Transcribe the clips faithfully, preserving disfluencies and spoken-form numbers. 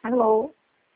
Alô,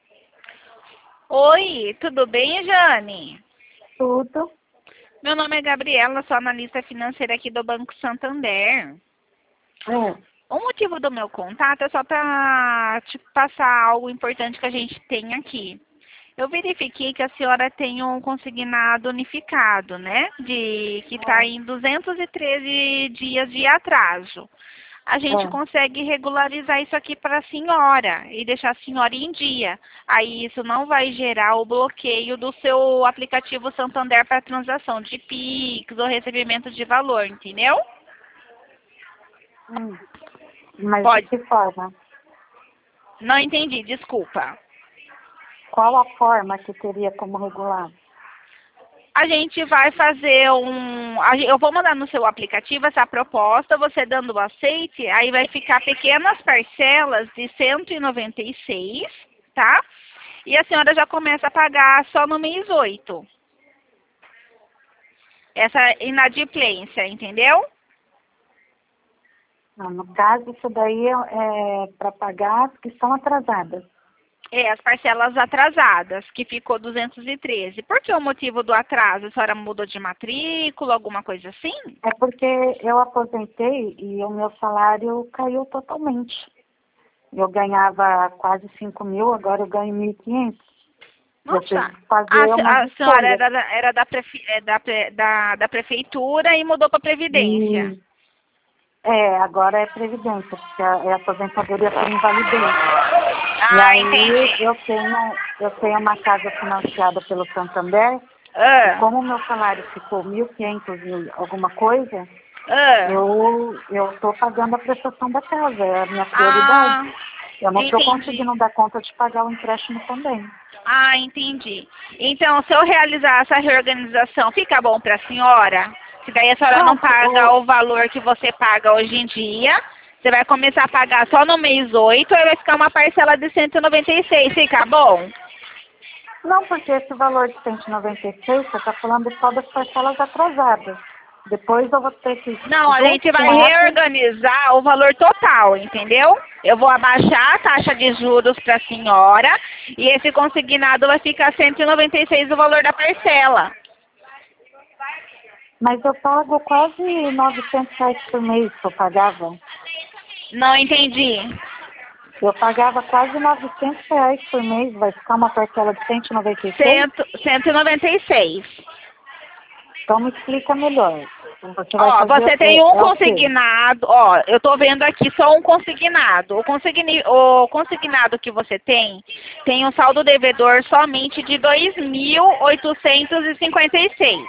Oi, tudo bem, Jane? tudo? Meu nome é Gabriela, sou analista financeira aqui do Banco Santander. É, O motivo do meu contato é só para te passar algo importante que a gente tem aqui. Eu verifiquei que a senhora tem um consignado unificado, né? De que está é, em duzentos e treze dias de atraso. A gente é. consegue regularizar isso aqui para a senhora e deixar a senhora em dia. Aí isso não vai gerar o bloqueio do seu aplicativo Santander para transação de Pix ou recebimento de valor, entendeu? Hum, mas de Pode. que forma? Não entendi, desculpa. Qual a forma que teria como regular? A gente vai fazer um. a gen- Eu vou mandar no seu aplicativo essa proposta, você dando o aceite, aí vai ficar pequenas parcelas de cento e noventa e seis, tá? E a senhora já começa a pagar só no mês oito. Essa inadimplência, entendeu? Não, no caso, isso daí é para pagar as que estão atrasadas. É, as parcelas atrasadas, que ficou duzentos e treze. Por que o motivo do atraso? A senhora mudou de matrícula, alguma coisa assim? É porque eu aposentei e o meu salário caiu totalmente. Eu ganhava quase cinco mil, agora eu ganho mil e quinhentos. Eu tive Nossa, que a, fazer se- umas a senhora escolhas. era, da, era da, prefe- é, da, pre- da, da prefeitura e mudou para a Previdência. E é, agora é previdência, porque é aposentadoria por invalidez. E Ah, aí entendi. eu tenho, eu tenho uma casa financiada pelo Santander, e Ah, como o meu salário ficou mil e quinhentos e alguma coisa, ah, eu eu estou pagando a prestação da casa, é a minha prioridade. ah, Eu não estou entendi. conseguindo dar conta de pagar o empréstimo também. Ah, entendi. Então, se eu realizar essa reorganização, fica bom para a senhora? Que daí a senhora não Não, paga o, o valor que você paga hoje em dia. Você vai começar a pagar só no mês oito, aí vai ficar uma parcela de cento e noventa e seis. Fica bom? não, porque esse valor de cento e noventa e seis, você está falando só das parcelas atrasadas. Depois eu vou ter que, Não, a junto gente vai com essa, reorganizar o valor total, entendeu? Eu vou abaixar a taxa de juros para a senhora e esse consignado vai ficar cento e noventa e seis o valor da parcela. mas eu pago quase novecentos reais por mês que eu pagava. Não entendi. Eu pagava quase novecentos reais por mês, vai ficar uma parcela de cento e noventa e seis? Cento, cento e noventa e seis. Então me explica melhor. Você vai Ó, fazer você tem é, um é o quê? consignado, ó, eu tô vendo aqui só um consignado. O, consigni, o consignado que você tem, tem um saldo devedor somente de dois mil oitocentos e cinquenta e seis.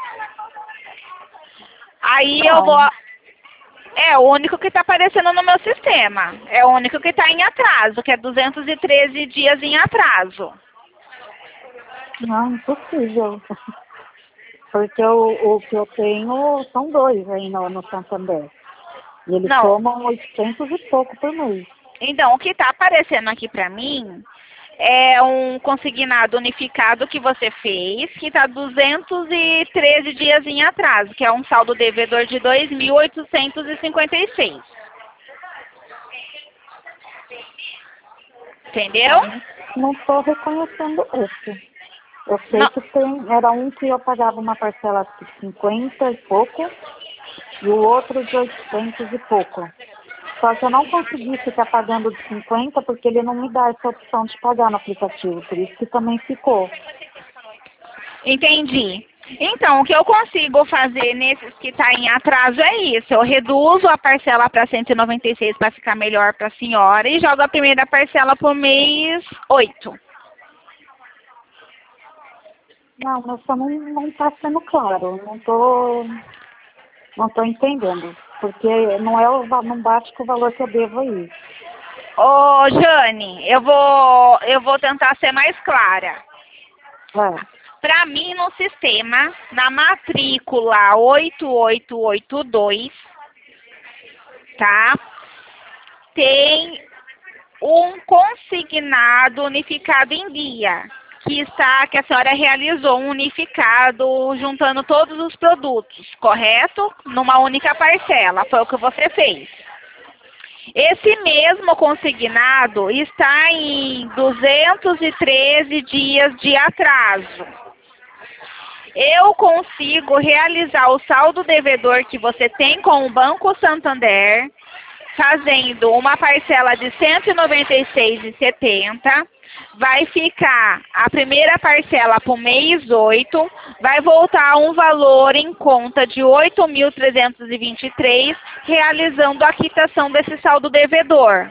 Aí eu vou. Não, É o único que está aparecendo no meu sistema. É o único que está em atraso, que é duzentos e treze dias em atraso. não, impossível. Porque o, o que eu tenho são dois aí no, no Santander. E eles Não. somam oitocentos e pouco por mês. Então, o que está aparecendo aqui para mim é um consignado unificado que você fez, que está duzentos e treze dias em atraso, que é um saldo devedor de dois mil oitocentos e cinquenta e seis. Entendeu? Então, não estou reconhecendo esse. Eu sei Não. que tem, era um que eu pagava uma parcela de cinquenta e pouco e o outro de oitocentos e pouco. Só que eu não consegui ficar pagando de cinquenta porque ele não me dá essa opção de pagar no aplicativo, por isso que também ficou. Entendi. Então, o que eu consigo fazer nesses que está em atraso é isso. Eu reduzo a parcela para cento e noventa e seis para ficar melhor para a senhora e jogo a primeira parcela para o mês oito. Não, mas só não, não tá sendo claro, não tô, não tô entendendo, porque não é o, va- não bate com o valor que eu devo aí. Ô, Jane, eu vou, eu vou tentar ser mais clara. É, Para mim, no sistema, na matrícula oito oito oito dois, tá? Tem um consignado unificado em dia, que está, que a senhora realizou um unificado juntando todos os produtos, correto? Numa única parcela, foi o que você fez. Esse mesmo consignado está em duzentos e treze dias de atraso. Eu consigo realizar o saldo devedor que você tem com o Banco Santander, fazendo uma parcela de cento e noventa e seis reais e setenta centavos. Vai ficar a primeira parcela para o mês oito, vai voltar um valor em conta de oito mil trezentos e vinte e três reais, realizando a quitação desse saldo devedor.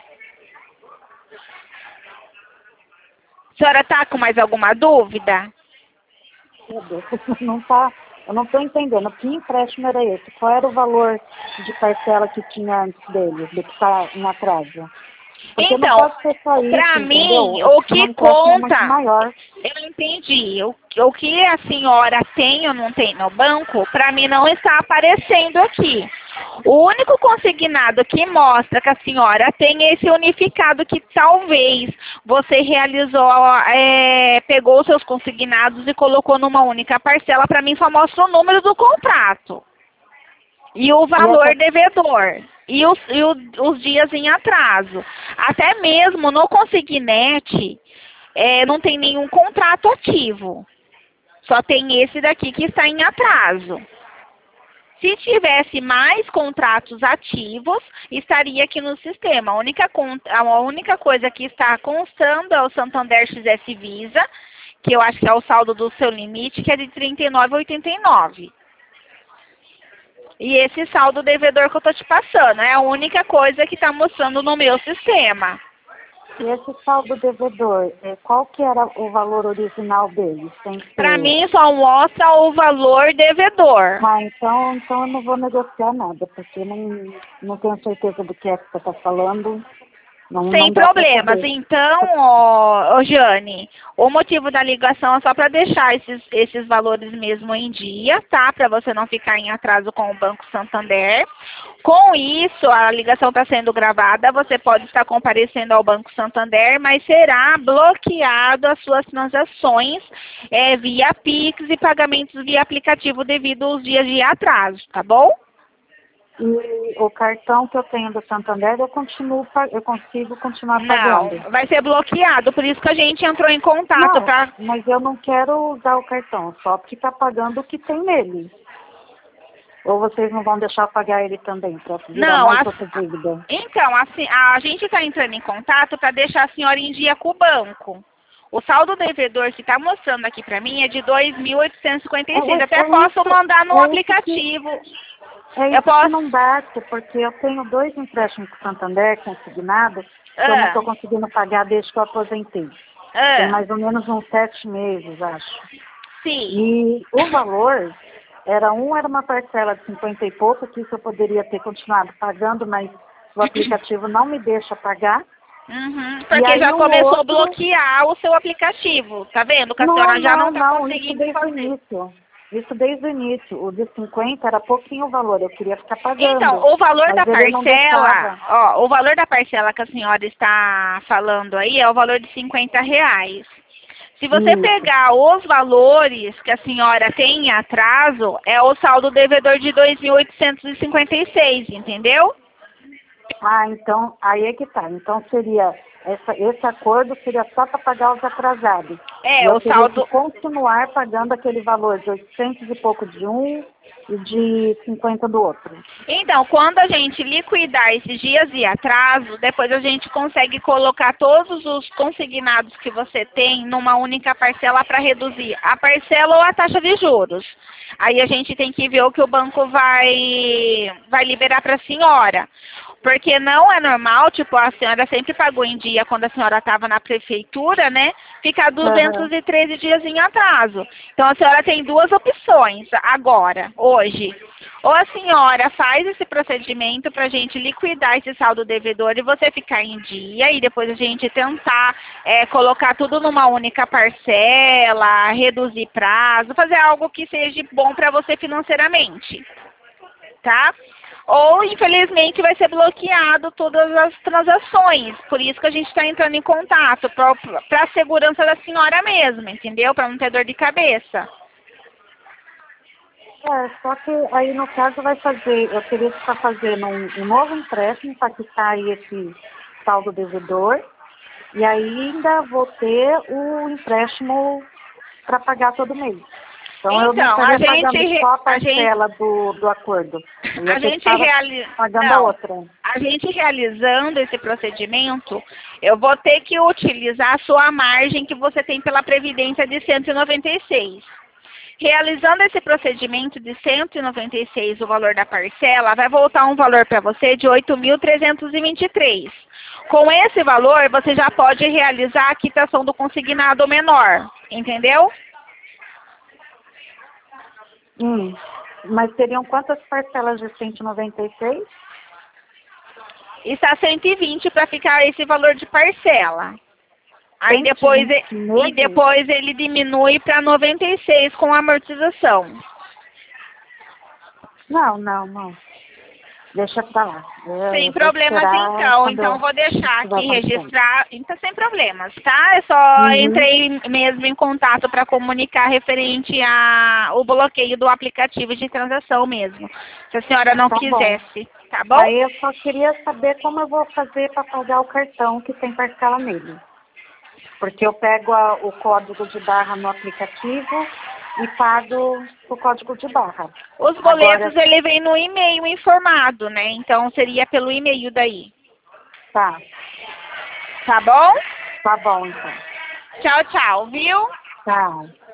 A senhora está com mais alguma dúvida? Meu Deus, não tá, eu não estou entendendo. Que empréstimo era esse? Qual era o valor de parcela que tinha antes dele, do que está em atraso? Porque então, para mim, o que conta, eu entendi, o, o que a senhora tem ou não tem no banco, para mim não está aparecendo aqui. O único consignado que mostra que a senhora tem é esse unificado que talvez você realizou, é, pegou os seus consignados e colocou numa única parcela. Para mim só mostra o número do contrato e o valor e devedor. E, os, e o, os dias em atraso. Até mesmo no Consignet, é, não tem nenhum contrato ativo. Só tem esse daqui que está em atraso. Se tivesse mais contratos ativos, estaria aqui no sistema. A única, a única coisa que está constando é o Santander X S Visa, que eu acho que é o saldo do seu limite, que é de trinta e nove reais e oitenta e nove centavos. E esse saldo devedor que eu estou te passando é a única coisa que está mostrando no meu sistema. E esse saldo devedor, qual que era o valor original dele? Para mim só mostra o valor devedor. Ah, então, então eu não vou negociar nada, porque não, não tenho certeza do que é que você está falando. Não, Sem não problemas. Então, ó, ó, Jane, o motivo da ligação é só para deixar esses, esses valores mesmo em dia, tá? Para você não ficar em atraso com o Banco Santander. Com isso, a ligação está sendo gravada, você pode estar comparecendo ao Banco Santander, mas será bloqueado as suas transações é, via Pix e pagamentos via aplicativo devido aos dias de atraso, tá bom? E o cartão que eu tenho do Santander, eu continuo, eu consigo continuar pagando. Não, vai ser bloqueado, por isso que a gente entrou em contato. Não, pra... mas eu não quero usar o cartão, só porque está pagando o que tem nele. Ou vocês não vão deixar pagar ele também, para virar não, mais a... outra dívida? Então, assim, a gente está entrando em contato para deixar a senhora em dia com o banco. O saldo devedor que está mostrando aqui para mim é de dois mil oitocentos e cinquenta e seis. É, Até é posso isso, mandar no é aplicativo. Que, é isso eu posso... que não bate, porque eu tenho dois empréstimos com o Santander consignados que ah. eu não estou conseguindo pagar desde que eu aposentei. Ah. Tem mais ou menos uns sete meses, acho. Sim. E o valor, era um era uma parcela de cinquenta e pouco, que isso eu poderia ter continuado pagando, mas o aplicativo não me deixa pagar. Uhum, porque já começou outro... a bloquear o seu aplicativo, tá vendo? Que a não, senhora já não está conseguindo isso desde fazer. O início. Isso desde o início. O de cinquenta era pouquinho o valor, eu queria ficar pagando. Então, o valor da parcela, deixava. ó, o valor da parcela que a senhora está falando aí é o valor de cinquenta reais. Se você Isso. pegar os valores que a senhora tem em atraso, é o saldo devedor de dois mil oitocentos e cinquenta e seis, entendeu? Ah, então, aí é que tá. Então seria, essa, esse acordo seria só para pagar os atrasados. É, e eu o saldo... Que continuar pagando aquele valor de oitocentos e pouco de um e de cinquenta do outro. Então, quando a gente liquidar esses dias de atraso, depois a gente consegue colocar todos os consignados que você tem numa única parcela para reduzir a parcela ou a taxa de juros. Aí a gente tem que ver o que o banco vai, vai liberar para a senhora. Porque não é normal, tipo, a senhora sempre pagou em dia quando a senhora estava na prefeitura, né? Ficar duzentos e treze uhum. dias em atraso. Então a senhora tem duas opções agora, hoje. Ou a senhora faz esse procedimento para a gente liquidar esse saldo devedor e você ficar em dia e depois a gente tentar é, colocar tudo numa única parcela, reduzir prazo, fazer algo que seja bom para você financeiramente, tá? Ou, infelizmente, vai ser bloqueado todas as transações. Por isso que a gente está entrando em contato, para a segurança da senhora mesmo, entendeu? Para não ter dor de cabeça. É, só que aí no caso vai fazer, eu teria que estar fazendo um, um novo empréstimo para quitar aí esse saldo devedor. E ainda vou ter o empréstimo para pagar todo mês. Então, eu não Então, a estaria gente, pagando re- só a a gente, parcela do, do acordo. Eu ia a ter que gente estar reali... pagando a Não, outra. a gente realizando esse procedimento, eu vou ter que utilizar a sua margem que você tem pela Previdência de cento e noventa e seis. Realizando esse procedimento de cento e noventa e seis, o valor da parcela, vai voltar um valor para você de oito mil trezentos e vinte e três. Com esse valor, você já pode realizar a quitação do consignado menor, entendeu? Hum. Mas seriam quantas parcelas de cento e noventa e seis? Está cento e vinte para ficar esse valor de parcela. Aí depois, e- e meses? depois ele diminui para noventa e seis com a amortização. Não, não, não. Deixa pra lá. Eu, Sem eu vou problemas esperar então, quando então vou deixar isso vai aqui acontecer. registrar, então sem problemas, tá? Eu só Uhum. entrei mesmo em contato para comunicar referente a o bloqueio do aplicativo de transação mesmo, se a senhora não Tá bom. quisesse, tá bom? Aí eu só queria saber como eu vou fazer para pagar o cartão que tem parcela nele. Porque eu pego a- o código de barra no aplicativo e pago o código de barra. Os Agora, boletos ele vem no e-mail informado, né? Então seria pelo e-mail daí, tá. tá bom? Tá bom, então. Tchau, tchau, viu? Tá.